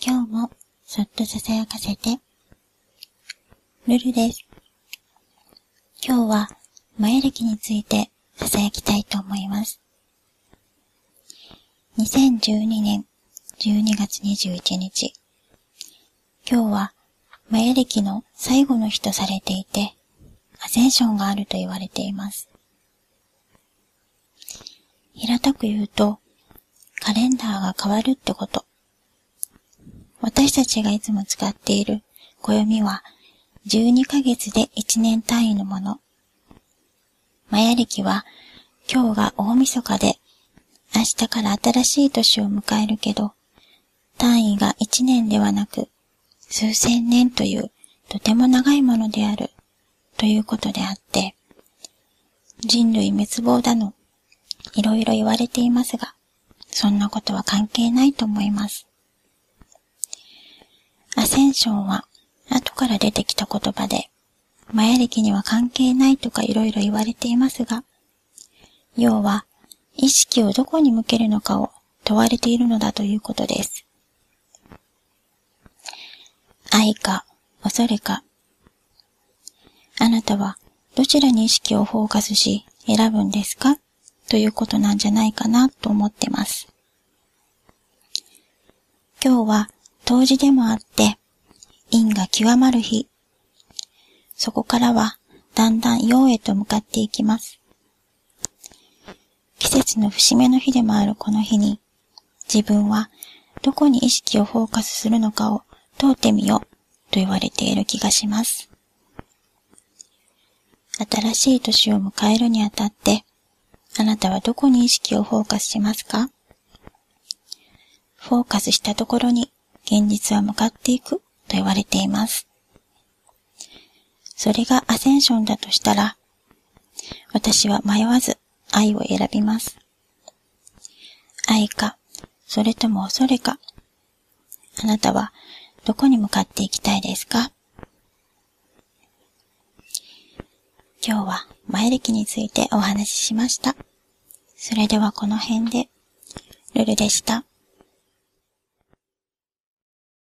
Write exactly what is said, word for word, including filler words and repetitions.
今日もそっとささやかせて。ルルです。今日は前歴についてささやきたいと思います。にせんじゅうにねんじゅうにがつにじゅういちにち。今日は前歴の最後の日とされていて、アセンションがあると言われています。平たく言うと、カレンダーが変わるってこと。私たちがいつも使っている暦はじゅうにかげつでいちねん単位のもの。マヤ暦は今日が大晦日で明日から新しい年を迎えるけど、単位がいちねんではなく数千年というとても長いものであるということであって、人類滅亡だの、いろいろ言われていますが、そんなことは関係ないと思います。アセンションは後から出てきた言葉で、マヤ暦には関係ないとかいろいろ言われていますが、要は意識をどこに向けるのかを問われているのだということです。愛か恐れか。あなたはどちらに意識をフォーカスし選ぶんですかということなんじゃないかなと思ってます。今日は冬至でもあって、陰が極まる日。そこからはだんだん陽へと向かっていきます。季節の節目の日でもあるこの日に、自分はどこに意識をフォーカスするのかを問うてみようと言われている気がします。新しい年を迎えるにあたって、あなたはどこに意識をフォーカスしますか？フォーカスしたところに現実は向かっていくと言われています。それがアセンションだとしたら、私は迷わず愛を選びます。愛か、それとも恐れか。あなたはどこに向かっていきたいですか？今日は前歴についてお話ししました。それではこの辺で、ルルでした。